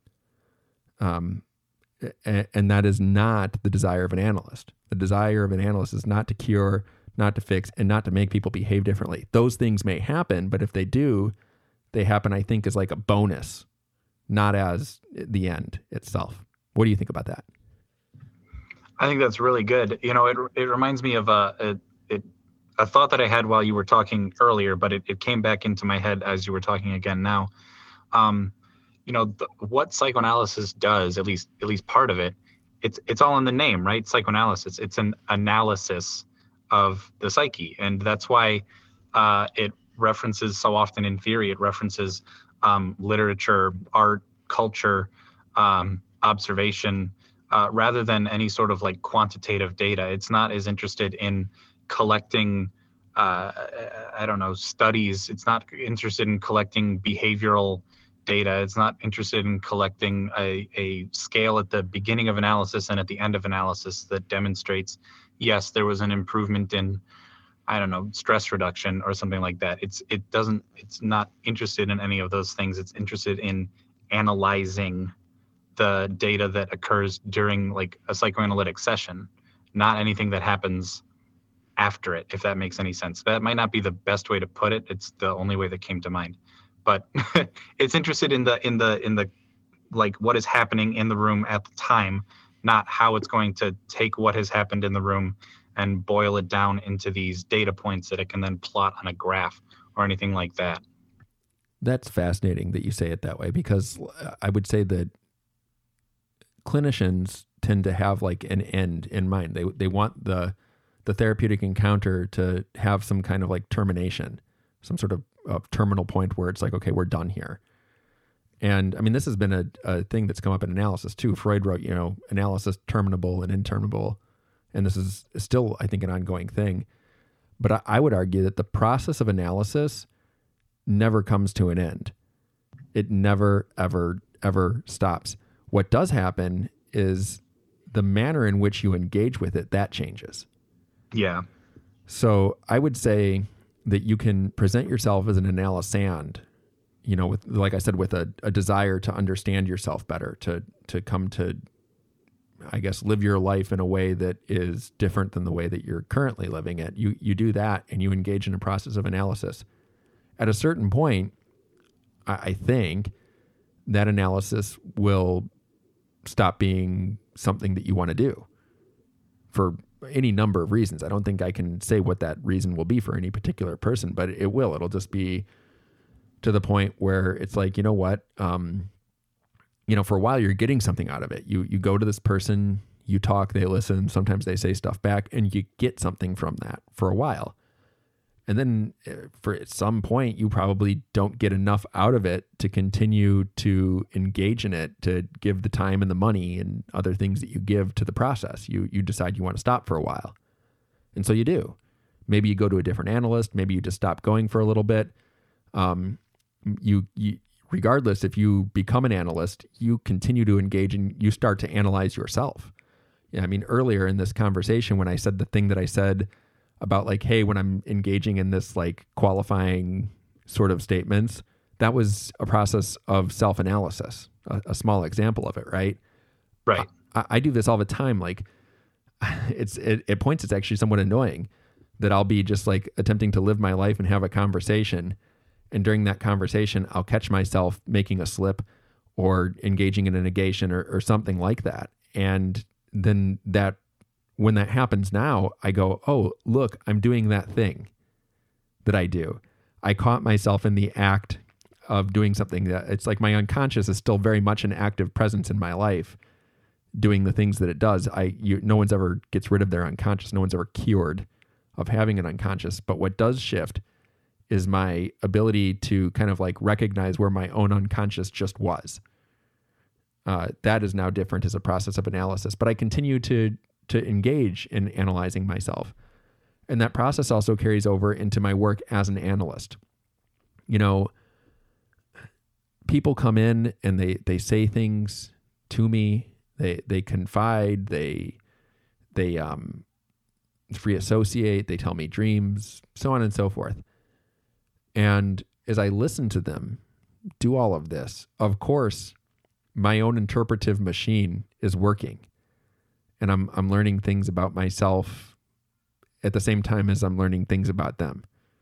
Um, and, and that is not the desire of an analyst. The desire of an analyst is not to cure, not to fix, and not to make people behave differently. Those things may happen, but if they do, they happen, I think, as like a bonus, not as the end itself. What do you think about that? I think that's really good. You know, it it reminds me of a a, it, a thought that I had while you were talking earlier, but it, it came back into my head as you were talking again now. Um, you know, the, what psychoanalysis does, at least at least part of it, it's it's all in the name, right? Psychoanalysis. It's an analysis of the psyche, and that's why uh, it references so often in theory. It references um, literature, art, culture, um, observation. Uh, rather than any sort of like quantitative data. It's not as interested in collecting, uh, I don't know, studies. It's not interested in collecting behavioral data. It's not interested in collecting a, a scale at the beginning of analysis and at the end of analysis that demonstrates, yes, there was an improvement in, I don't know, stress reduction or something like that. It's it doesn't, it's not interested in any of those things. It's interested in analyzing the data that occurs during like a psychoanalytic session, not anything that happens after it, if that makes any sense. That might not be the best way to put it. It's the only way that came to mind. But it's interested in the in the in the like what is happening in the room at the time, not how it's going to take what has happened in the room and boil it down into these data points that it can then plot on a graph or anything like that. That's fascinating that you say it that way, because I would say that clinicians tend to have like an end in mind. They they want the the therapeutic encounter to have some kind of like termination, some sort of, of terminal point where it's like, okay, we're done here. And I mean, this has been a, a thing that's come up in analysis too. Freud wrote, you know, analysis terminable and interminable. And this is still, I think, an ongoing thing. But I, I would argue that the process of analysis never comes to an end. It never, ever, ever stops. What does happen is the manner in which you engage with it, that changes. Yeah. So I would say that you can present yourself as an analysand, you know, with, like I said, with a, a desire to understand yourself better, to to come to, I guess, live your life in a way that is different than the way that you're currently living it. You you do that and you engage in a process of analysis. At a certain point, I, I think that analysis will stop being something that you want to do for any number of reasons. I don't think I can say what that reason will be for any particular person, but it will. It'll just be to the point where it's like, you know what, um, you know, for a while you're getting something out of it. You you go to this person, you talk, they listen, sometimes they say stuff back, and you get something from that for a while. And then for at some point, you probably don't get enough out of it to continue to engage in it, to give the time and the money and other things that you give to the process. You you decide you want to stop for a while. And so you do. Maybe you go to a different analyst. Maybe you just stop going for a little bit. Um, you, you regardless, if you become an analyst, you continue to engage and you start to analyze yourself. Yeah, I mean, earlier in this conversation, when I said the thing that I said about like, hey, when I'm engaging in this like qualifying sort of statements, that was a process of self-analysis, a, a small example of it, right? Right. I, I do this all the time. Like it's, it, at points, it's actually somewhat annoying. that I'll be just like attempting to live my life and have a conversation. And during that conversation, I'll catch myself making a slip or engaging in a negation or, or something like that. And then that, when that happens now, I go, oh, look, I'm doing that thing that I do. I caught myself in the act of doing something that it's like my unconscious is still very much an active presence in my life, doing the things that it does. I, you, no one's ever gets rid of their unconscious. No one's ever cured of having an unconscious. But what does shift is my ability to kind of like recognize where my own unconscious just was. Uh, that is now different as a process of analysis, but I continue to, to engage in analyzing myself. And that process also carries over into my work as an analyst. You know, people come in and they, they say things to me, they, they confide, they, they, um, free associate, they tell me dreams, so on and so forth. And as I listen to them do all of this, of course, my own interpretive machine is working, and I'm I'm learning things about myself at the same time as I'm learning things about them.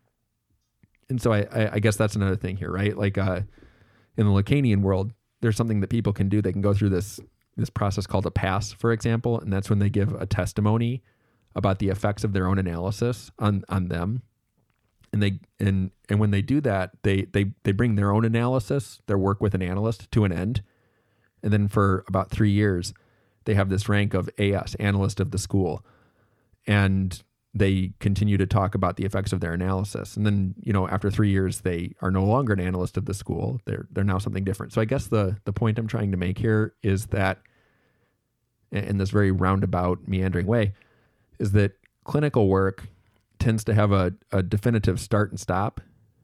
And so I, I, I guess that's another thing here, right? Like uh, in the Lacanian world, there's something that people can do. They can go through this this process called a pass, for example, and that's when they give a testimony about the effects of their own analysis on on them. And they and and when they do that, they they they bring their own analysis, their work with an analyst, to an end. And then for about three years, they have this rank of A S, analyst of the school, and they continue to talk about the effects of their analysis. And then, you know, after three years, they are no longer an analyst of the school. They're they're now something different. So I guess the the point I'm trying to make here is that, in this very roundabout, meandering way, is that clinical work tends to have a, a definitive start and stop.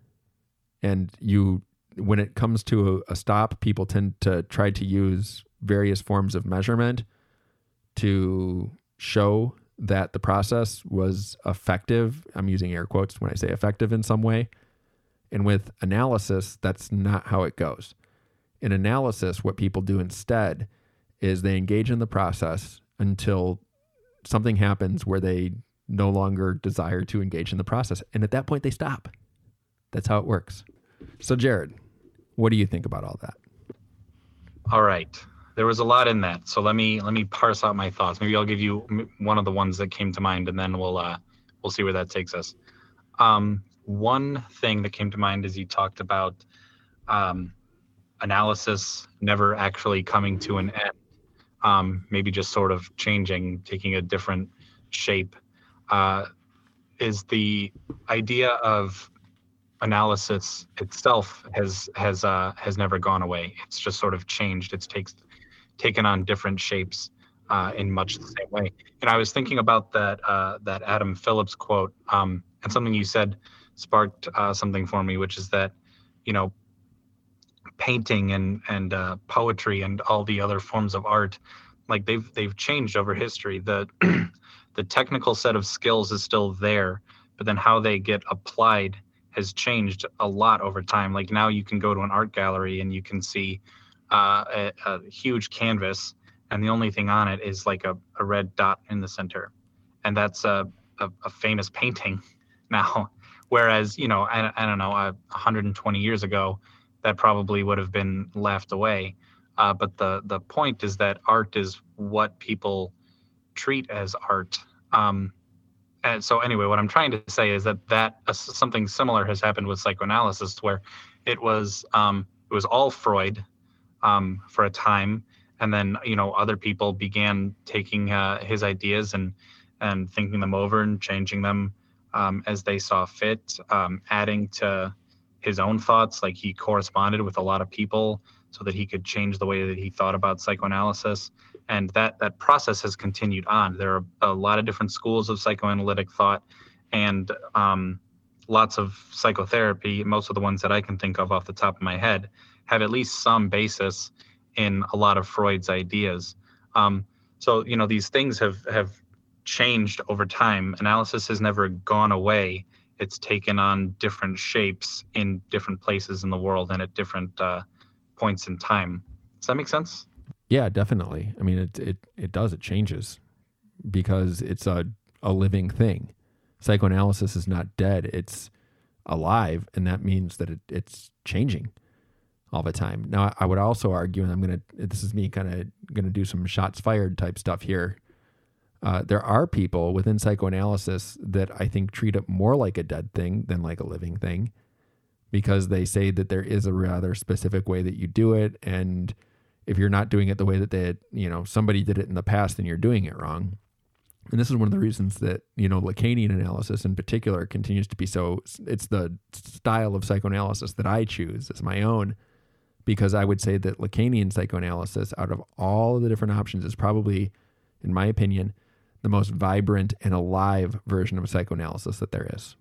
And you, when it comes to a, a stop, people tend to try to use various forms of measurement to show that the process was effective. I'm using air quotes when I say effective in some way. And with analysis, that's not how it goes. In analysis, what people do instead is they engage in the process until something happens where they no longer desire to engage in the process. And at that point, they stop. That's how it works. So Jared, what do you think about all that? All right. There was a lot in that. So let me let me parse out my thoughts. Maybe I'll give you one of the ones that came to mind, and then we'll uh, we'll see where that takes us. Um, one thing that came to mind is you talked about um, analysis never actually coming to an end. Um, maybe just sort of changing, taking a different shape. Uh, is the idea of analysis itself has has uh, has never gone away. It's just sort of changed. It's takes taken on different shapes uh, in much the same way. And I was thinking about that uh, that Adam Phillips quote, um, and something you said sparked uh, something for me, which is that, you know, painting and and uh, poetry and all the other forms of art, like they've they've changed over history. The the technical set of skills is still there, but then how they get applied has changed a lot over time. Like now you can go to an art gallery and you can see uh, a, a huge canvas, and the only thing on it is like a, a red dot in the center, and that's a, a, a famous painting now. Whereas, you know, I, I don't know, uh, one hundred twenty years ago, that probably would have been laughed away. Uh, but the the point is that art is what people treat as art. Um, and so anyway, what I'm trying to say is that that uh, something similar has happened with psychoanalysis, where it was um, it was all Freud um, for a time, and then, you know, other people began taking uh, his ideas and and thinking them over and changing them um, as they saw fit, um, adding to his own thoughts. Like he corresponded with a lot of people so that he could change the way that he thought about psychoanalysis. And that that process has continued on. There are a lot of different schools of psychoanalytic thought, and um, lots of psychotherapy. Most of the ones that I can think of off the top of my head have at least some basis in a lot of Freud's ideas. Um, so, you know, these things have, have changed over time. Analysis has never gone away. It's taken on different shapes in different places in the world and at different uh, points in time. Does that make sense? Yeah, definitely. I mean, it it it does. It changes because it's a a living thing. psychoanalysis is not dead. It's alive, and that means that it, it's changing all the time. Now, I would also argue, and I'm going to, this is me kind of going to do some shots fired type stuff here. Uh, there are people within psychoanalysis that I think treat it more like a dead thing than like a living thing, because they say that there is a rather specific way that you do it. And if you're not doing it the way that they, you know, somebody did it in the past, then you're doing it wrong. And this is one of the reasons that, you know, Lacanian analysis in particular continues to be so, it's the style of psychoanalysis that I choose as my own, because I would say that Lacanian psychoanalysis, out of all of the different options, is probably, in my opinion, the most vibrant and alive version of psychoanalysis that there is.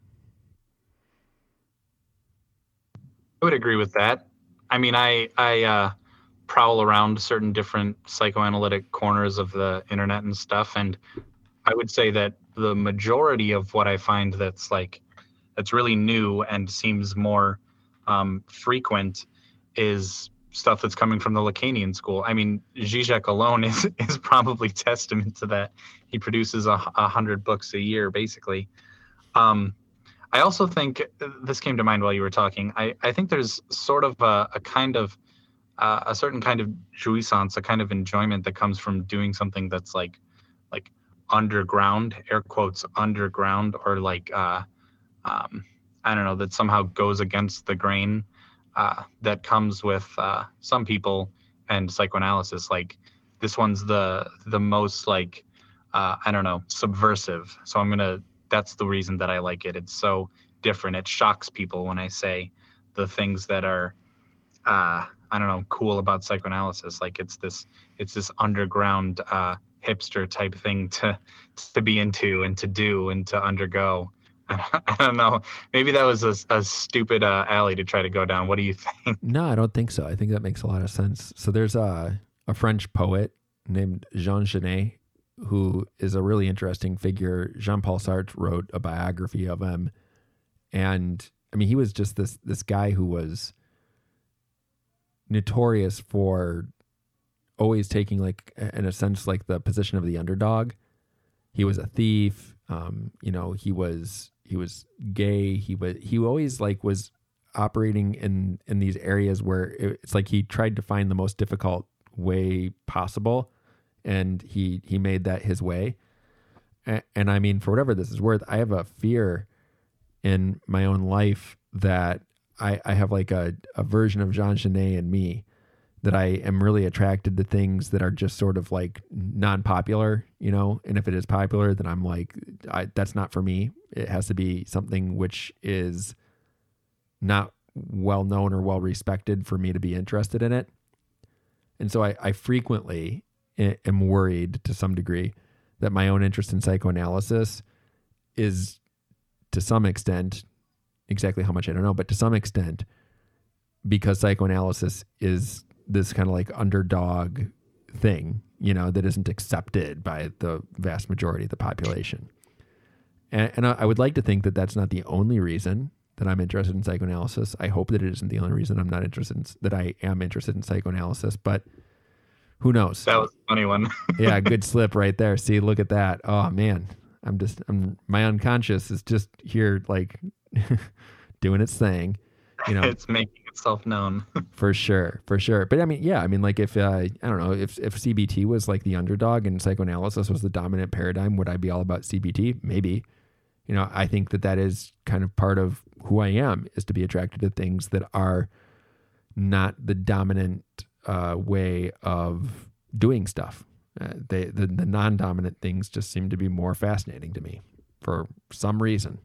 I would agree with that. I mean, I, I, uh, prowl around certain different psychoanalytic corners of the internet and stuff, and I would say that the majority of what I find that's like that's really new and seems more um, frequent is stuff that's coming from the Lacanian school. I mean, Zizek alone is is probably testament to that. He produces a, a hundred books a year, basically. Um, I also think this came to mind while you were talking. I, I think there's sort of a, a kind of uh, a certain kind of jouissance, a kind of enjoyment that comes from doing something that's like like underground, air quotes, underground, or like, uh, um, I don't know, that somehow goes against the grain uh, that comes with uh, some people and psychoanalysis. Like this one's the the most like, uh, I don't know, subversive. So I'm going to, that's the reason that I like it. It's so different. It shocks people when I say the things that are, uh, I don't know, cool about psychoanalysis. Like it's this, it's this underground, uh, hipster type thing to to be into and to do and to undergo. I don't know. Maybe that was a, a stupid uh, alley to try to go down. What do you think? No, I don't think so. I think that makes a lot of sense. So there's a, a French poet named Jean Genet, who is a really interesting figure. Jean-Paul Sartre wrote a biography of him. And I mean, he was just this this guy who was notorious for always taking, like, in a sense, like the position of the underdog. He was a thief. Um, you know, he was he was gay. He was he always like was operating in in these areas where it's like he tried to find the most difficult way possible, and he he made that his way. And, and I mean, for whatever this is worth, I have a fear in my own life that I I have like a a version of Jean Genet in me, that I am really attracted to things that are just sort of like non-popular, you know, and if it is popular, then I'm like, I, that's not for me. It has to be something which is not well known or well respected for me to be interested in it. And so I, I frequently am worried to some degree that my own interest in psychoanalysis is, to some extent, exactly how much I don't know, but to some extent, because psychoanalysis is this kind of like underdog thing, you know, that isn't accepted by the vast majority of the population. And, and I, I would like to think that that's not the only reason that I'm interested in psychoanalysis. I hope that it isn't the only reason I'm not interested in, that I am interested in psychoanalysis, but who knows? That was a funny one. Yeah, good slip right there. See, look at that. Oh man, I'm just, I'm, my unconscious is just here like doing its thing. You know, it's making itself known. For sure, for sure. But I mean, yeah, I mean, like if, uh, I don't know, if, if C B T was like the underdog and psychoanalysis was the dominant paradigm, would I be all about C B T? Maybe. You know, I think that that is kind of part of who I am, is to be attracted to things that are not the dominant uh, way of doing stuff. Uh, they, the, the non-dominant things just seem to be more fascinating to me for some reason.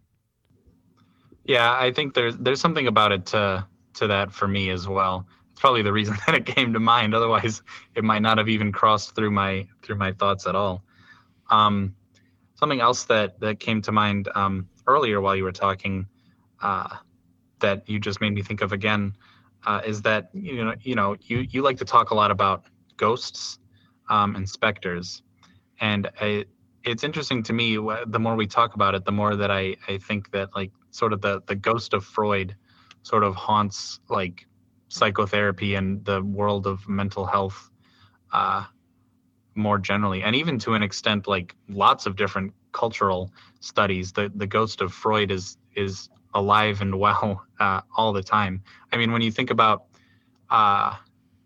Yeah, I think there's there's something about it to to that for me as well. It's probably the reason that it came to mind. Otherwise, it might not have even crossed through my through my thoughts at all. Um, something else that that came to mind um, earlier while you were talking, uh, that you just made me think of again, uh, is that you know you know you you like to talk a lot about ghosts um, and specters, and I, it's interesting to me. The more we talk about it, the more that I I think that like sort of the the ghost of Freud sort of haunts like psychotherapy and the world of mental health uh, more generally, and even to an extent, like lots of different cultural studies, the the ghost of Freud is is alive and well uh, all the time. I mean, when you think about, uh,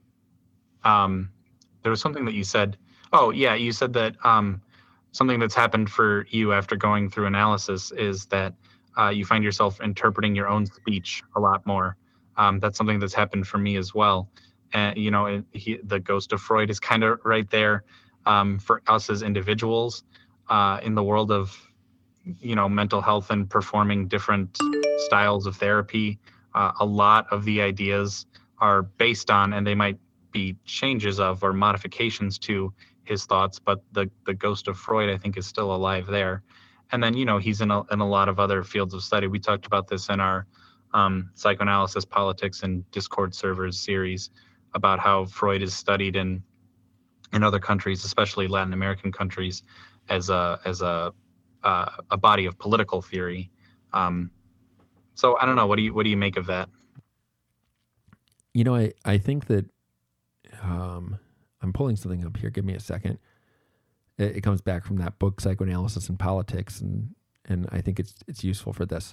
um, there was something that you said. Oh yeah, you said that um, something that's happened for you after going through analysis is that uh, you find yourself interpreting your own speech a lot more. Um, that's something that's happened for me as well. And you know, it, he, the ghost of Freud is kind of right there um, for us as individuals uh, in the world of, you know, mental health and performing different styles of therapy. Uh, a lot of the ideas are based on, and they might be changes of or modifications to his thoughts, but the the ghost of Freud, I think, is still alive there. And then, you know, he's in a, in a lot of other fields of study. We talked about this in our um, psychoanalysis, politics, and Discord servers series about how Freud is studied in in other countries, especially Latin American countries, as a as a uh, a body of political theory. Um, so I don't know. What do you what do you make of that? You know, I I think that um, I'm pulling something up here. Give me a second. It, it comes back from that book, Psychoanalysis and Politics, and and I think it's it's useful for this.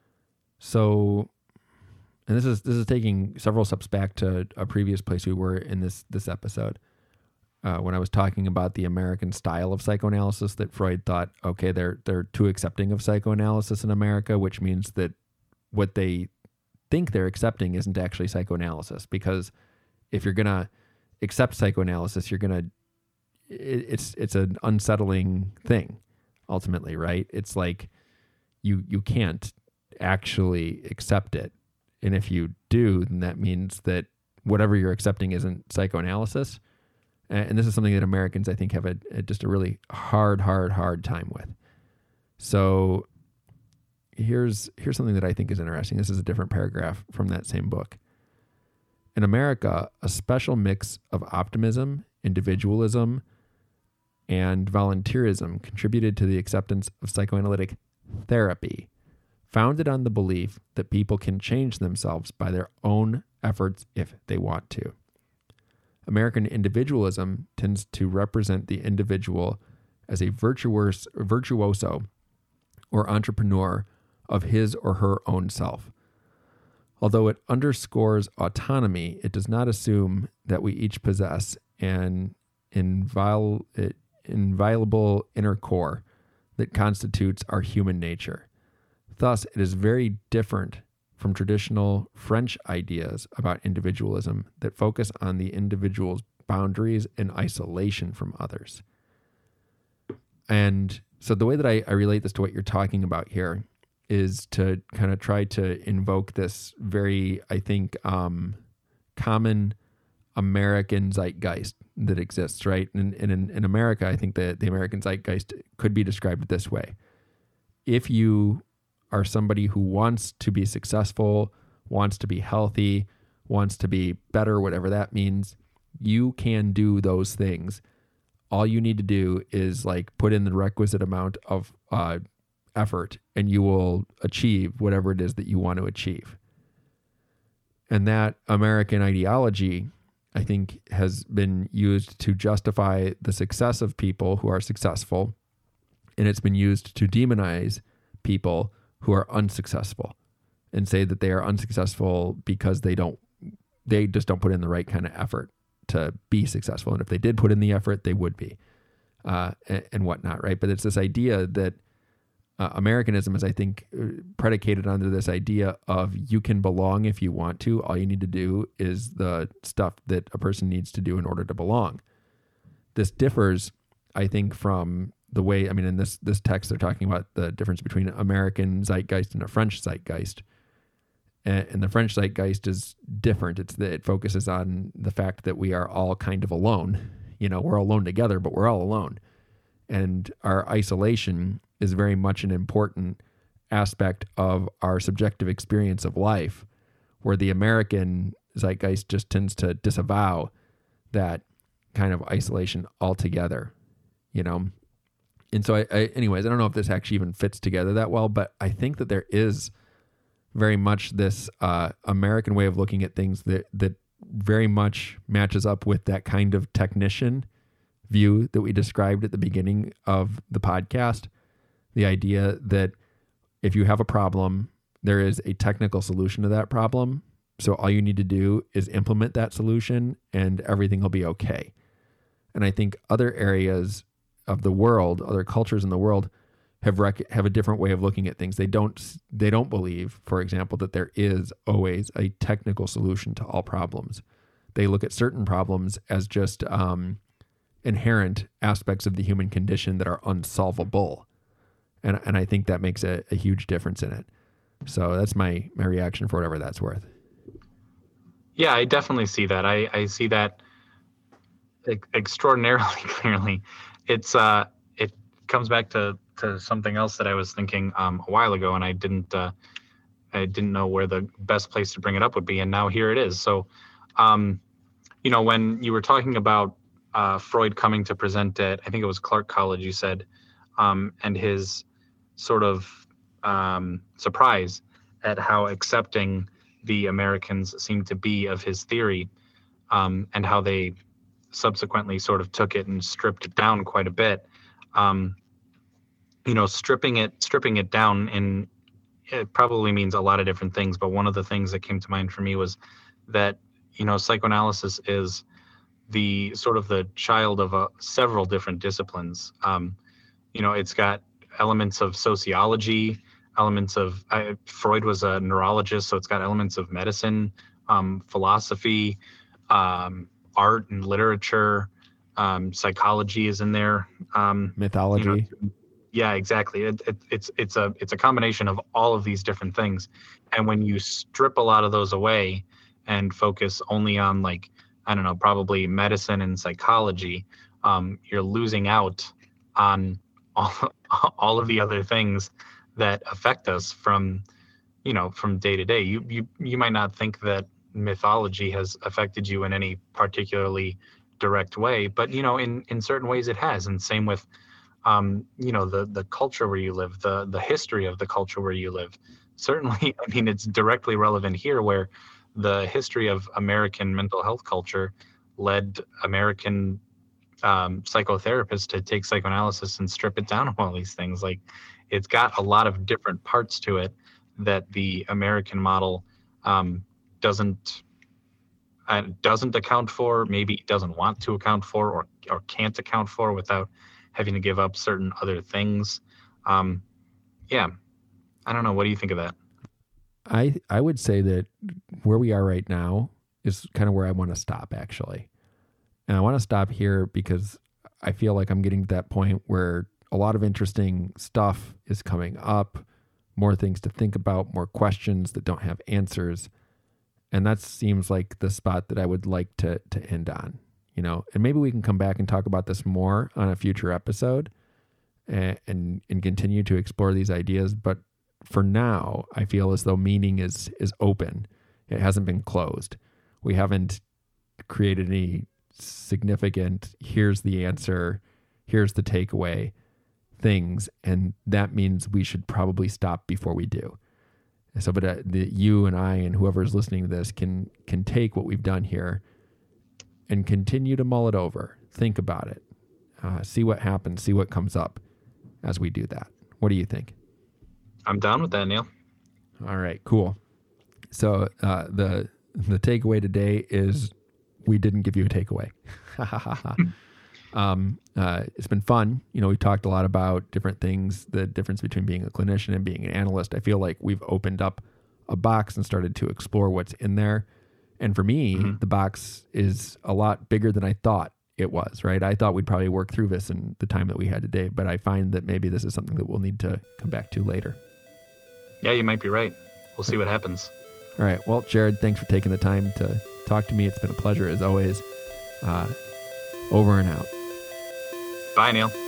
So, and this is this is taking several steps back to a previous place we were in this this episode. Uh, when I was talking about the American style of psychoanalysis, that Freud thought, okay, they're they're too accepting of psychoanalysis in America, which means that what they think they're accepting isn't actually psychoanalysis. Because if you're gonna accept psychoanalysis, you're gonna it, it's it's an unsettling thing, ultimately, right? It's like you you can't actually accept it, and if you do, then that means that whatever you're accepting isn't psychoanalysis. And this is something that Americans, I think, have a, a just a really hard, hard, hard time with. So here's here's something that I think is interesting. This is a different paragraph from that same book. In America, a special mix of optimism, individualism, and volunteerism contributed to the acceptance of psychoanalytic therapy, founded on the belief that people can change themselves by their own efforts if they want to. American individualism tends to represent the individual as a virtuos, virtuoso or entrepreneur of his or her own self. Although it underscores autonomy, it does not assume that we each possess an inviol, inviolable inner core that constitutes our human nature. Thus, it is very different from traditional French ideas about individualism that focus on the individual's boundaries and isolation from others. And so the way that I, I relate this to what you're talking about here is to kind of try to invoke this very, I think, um, common American zeitgeist that exists, right? And, and in, in America, I think that the American zeitgeist could be described this way. If you are somebody who wants to be successful, wants to be healthy, wants to be better, whatever that means, you can do those things. All you need to do is like put in the requisite amount of uh, effort, and you will achieve whatever it is that you want to achieve. And that American ideology, I think, has been used to justify the success of people who are successful, and it's been used to demonize people who are unsuccessful and say that they are unsuccessful because they don't, they just don't put in the right kind of effort to be successful. And if they did put in the effort, they would be, uh, and, and whatnot, right? But it's this idea that uh, Americanism is, I think, predicated under this idea of you can belong if you want to. All you need to do is the stuff that a person needs to do in order to belong. This differs, I think, from the way, I mean, in this this text, they're talking about the difference between an American zeitgeist and a French zeitgeist. And, and the French zeitgeist is different. It's that it focuses on the fact that we are all kind of alone. You know, we're alone together, but we're all alone. And our isolation is very much an important aspect of our subjective experience of life, where the American zeitgeist just tends to disavow that kind of isolation altogether, you know? And so, I, I, anyways, I don't know if this actually even fits together that well, but I think that there is very much this uh, American way of looking at things that that very much matches up with that kind of technician view that we described at the beginning of the podcast. The idea that if you have a problem, there is a technical solution to that problem. So all you need to do is implement that solution and everything will be okay. And I think other areas of the world, other cultures in the world have rec- have a different way of looking at things. They don't they don't believe, for example, that there is always a technical solution to all problems. They look at certain problems as just um, inherent aspects of the human condition that are unsolvable. And and I think that makes a, a huge difference in it. So that's my my reaction for whatever that's worth. Yeah, I definitely see that. I, I see that extraordinarily clearly. It's uh, it comes back to, to something else that I was thinking um, a while ago, and I didn't uh, I didn't know where the best place to bring it up would be, and now here it is. So, um, you know, when you were talking about uh, Freud coming to present at, I think it was Clark College, you said, um, and his sort of um, surprise at how accepting the Americans seemed to be of his theory, um, and how they subsequently sort of took it and stripped it down quite a bit. Um, you know, stripping it, stripping it down in, it probably means a lot of different things, but one of the things that came to mind for me was that, you know, psychoanalysis is the sort of the child of a, several different disciplines. Um, you know, it's got elements of sociology, elements of, I, Freud was a neurologist, so it's got elements of medicine, um, philosophy, um, art and literature, um, psychology is in there. Um, Mythology. You know, yeah, exactly. It, it, it's it's a it's a combination of all of these different things, and when you strip a lot of those away and focus only on, like, I don't know, probably medicine and psychology, um, you're losing out on all all of the other things that affect us from, you know, from day to day. You you you might not think that mythology has affected you in any particularly direct way, but, you know, in in certain ways it has. And same with um you know, the the culture where you live, the the history of the culture where you live. Certainly, I mean, it's directly relevant here, where the history of American mental health culture led American um psychotherapists to take psychoanalysis and strip it down of all these things. Like, it's got a lot of different parts to it that the American model um doesn't uh, doesn't account for, maybe doesn't want to account for, or or can't account for without having to give up certain other things. Um, yeah, I don't know. What do you think of that? I I would say that where we are right now is kind of where I want to stop, actually. And I want to stop here because I feel like I'm getting to that point where a lot of interesting stuff is coming up, more things to think about, more questions that don't have answers. And that seems like the spot that I would like to to end on, you know, and maybe we can come back and talk about this more on a future episode and, and, and continue to explore these ideas. But for now, I feel as though meaning is, is open. It hasn't been closed. We haven't created any significant, here's the answer, here's the takeaway things. And that means we should probably stop before we do. So, but uh, the, you and I and whoever's listening to this can can take what we've done here and continue to mull it over, think about it, uh, see what happens, see what comes up as we do that. What do you think? I'm down with that, Neil. All right, cool. So uh, the the takeaway today is we didn't give you a takeaway. Um, uh, it's been fun. You know, we've talked a lot about different things, the difference between being a clinician and being an analyst. I feel like we've opened up a box and started to explore what's in there. And for me, mm-hmm. the box is a lot bigger than I thought it was, right? I thought we'd probably work through this in the time that we had today, but I find that maybe this is something that we'll need to come back to later. Yeah, you might be right. We'll see what happens. All right. Well, Jared, thanks for taking the time to talk to me. It's been a pleasure as always. Uh, over and out. Bye, Neil.